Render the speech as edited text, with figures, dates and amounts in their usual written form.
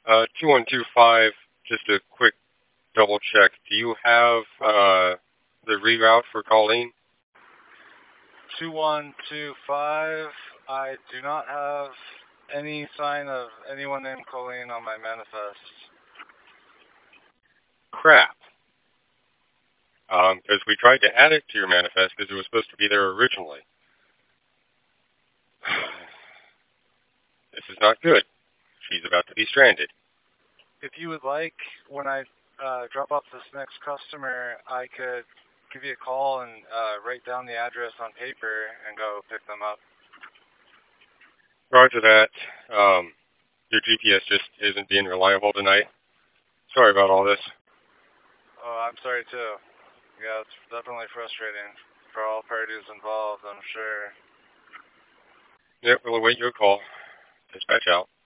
2125, just a quick double check. Do you have the reroute for Colleen? 2125. I do not have any sign of anyone named Colleen on my manifest. Crap. Because we tried to add it to your manifest because it was supposed to be there originally. This is not good. She's about to be stranded. If you would like, when I drop off this next customer, I could give you a call and write down the address on paper and go pick them up. Roger that. Your GPS just isn't being reliable tonight. Sorry about all this. Oh, I'm sorry too. Yeah, it's definitely frustrating for all parties involved, I'm sure. Yep, we'll await your call. Dispatch out.